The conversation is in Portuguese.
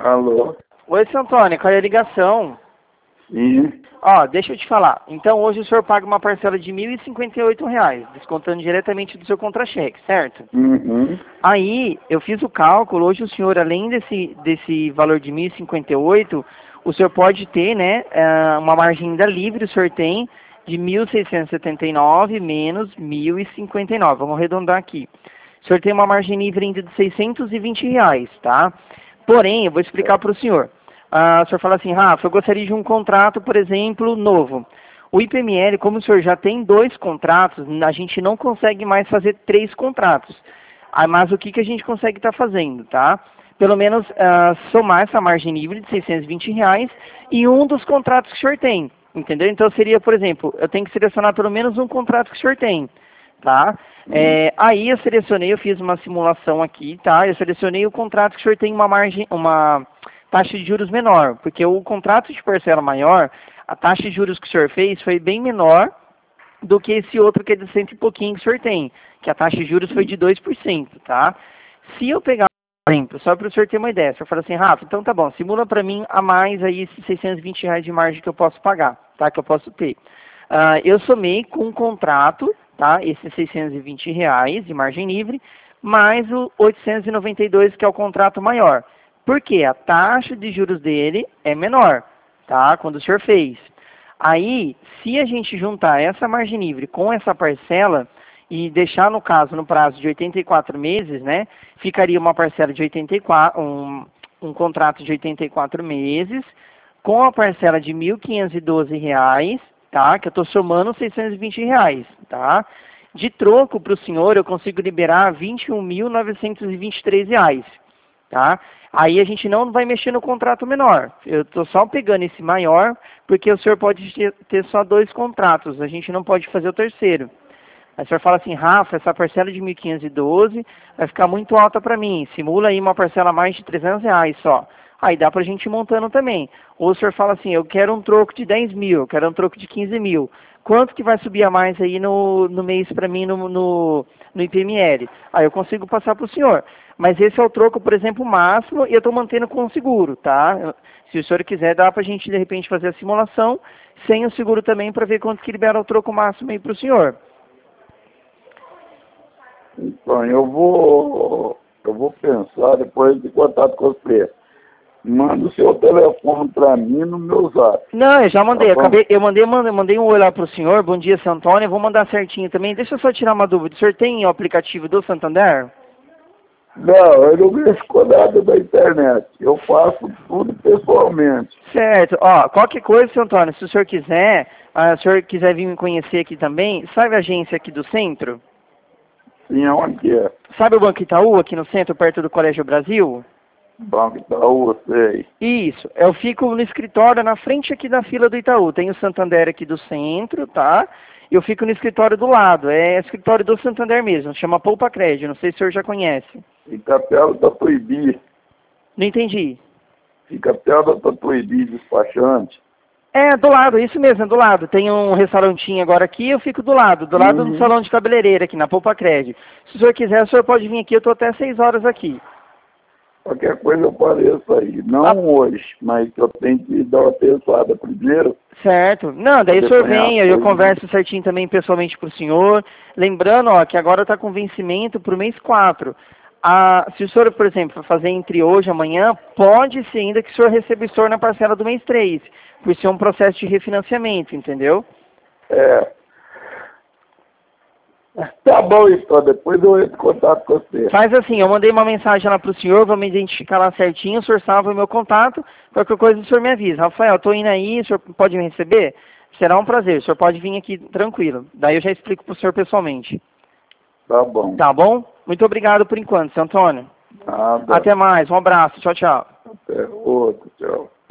Alô? Oi, seu Antônio, cadê a ligação? Sim. Ó, deixa eu te falar. Então, hoje o senhor paga uma parcela de R$ 1.058, descontando diretamente do seu contra-cheque, certo? Uhum. Aí, eu fiz o cálculo. Hoje o senhor, além desse valor de 1.058, o senhor pode ter, né, uma margem ainda livre, o senhor tem, de 1.679 menos 1.059. Vamos arredondar aqui. O senhor tem uma margem livre ainda de R$ 620, tá? Porém, eu vou explicar para o senhor. O senhor fala assim, Rafa, eu gostaria de um contrato, por exemplo, novo. O IPML, como o senhor já tem 2 contratos, a gente não consegue mais fazer 3 contratos. Mas o que a gente consegue estar fazendo, tá? Pelo menos somar essa margem livre de R$ 620 e um dos contratos que o senhor tem, entendeu? Então seria, por exemplo, eu tenho que selecionar pelo menos um contrato que o senhor tem, tá? Aí eu selecionei, eu fiz uma simulação aqui, tá? Eu selecionei o contrato que o senhor tem uma taxa de juros menor, porque o contrato de parcela maior, a taxa de juros que o senhor fez foi bem menor do que esse outro que é de 100 e pouquinho que o senhor tem, que a taxa de juros foi de 2%, tá? Se eu pegar, por exemplo, só para o senhor ter uma ideia, o senhor fala assim, Rafa, então tá bom, simula para mim a mais aí esses R$ 620 de margem que eu posso pagar, tá? Que eu posso ter. Eu somei com um contrato, tá? Esses R$ 620 de margem livre, mais o 892, que é o contrato maior. Por quê? A taxa de juros dele é menor, tá? Quando o senhor fez. Aí, se a gente juntar essa margem livre com essa parcela e deixar, no caso, no prazo de 84 meses, né? Ficaria uma parcela de 84, um contrato de 84 meses, com a parcela de R$ 1.512, tá? Que eu estou somando R$ 620, tá? De troco para o senhor, eu consigo liberar R$ 21.923, tá? Aí a gente não vai mexer no contrato menor. Eu estou só pegando esse maior, porque o senhor pode ter só 2 contratos. A gente não pode fazer o terceiro. Aí o senhor fala assim, Rafa, essa parcela de 1.512 vai ficar muito alta para mim. Simula aí uma parcela a mais de R$ 300 só. Aí dá para a gente ir montando também. Ou o senhor fala assim, eu quero um troco de 10 mil, eu quero um troco de 15 mil. Quanto que vai subir a mais aí no mês para mim no IPML? Aí eu consigo passar para o senhor. Mas esse é o troco, por exemplo, máximo, e eu estou mantendo com o seguro, tá? Se o senhor quiser, dá para a gente, de repente, fazer a simulação sem o seguro também, para ver quanto que libera o troco máximo aí para o senhor. Então, eu vou pensar depois de contato com você. Manda o seu telefone para mim no meu zap. Não, eu já mandei. Tá bom? Eu mandei um oi lá para o senhor. Bom dia, seu Antônio. Eu vou mandar certinho também. Deixa eu só tirar uma dúvida. O senhor tem o aplicativo do Santander? Não, eu não mexo com nada da internet. Eu faço tudo pessoalmente. Certo. Ó, qualquer coisa, seu Antônio, se o senhor quiser, se o senhor quiser vir me conhecer aqui também, sabe a agência aqui do centro? Sim, aonde que é? Sabe o Banco Itaú, aqui no centro, perto do Colégio Brasil? Banco Itaú, sei. Isso. Eu fico no escritório, na frente aqui da fila do Itaú. Tem o Santander aqui do centro, tá? Eu fico no escritório do lado. É escritório do Santander mesmo. Chama Poupa Crédito. Não sei se o senhor já conhece. Fica perto da Tatuíbi. Não entendi. Fica perto da Tatuíbi, despachante. É, do lado, isso mesmo, é do lado. Tem um restaurantinho agora aqui, eu fico do lado do salão de cabeleireira aqui, na Poupa Crédito. Se o senhor quiser, o senhor pode vir aqui, eu estou até 6 horas aqui. Qualquer coisa eu apareço aí. Não hoje, mas eu tenho que dar uma pensada primeiro. Certo. Não, daí o senhor vem, eu converso certinho também pessoalmente com o senhor. Lembrando, ó, que agora está com vencimento para o mês 4. Se o senhor, por exemplo, fazer entre hoje e amanhã, pode ser ainda que o senhor receba o senhor na parcela do mês 3, por ser um processo de refinanciamento, entendeu? Tá bom, então. Depois eu entro em contato com você. Faz assim, eu mandei uma mensagem lá pro senhor, vou me identificar lá certinho, o senhor salva o meu contato, qualquer coisa o senhor me avisa. Rafael, tô indo aí, o senhor pode me receber? Será um prazer, o senhor pode vir aqui tranquilo. Daí eu já explico pro senhor pessoalmente. Tá bom. Tá bom? Muito obrigado por enquanto, seu Antônio. Nada. Até mais, um abraço, tchau, tchau. Até outro, tchau.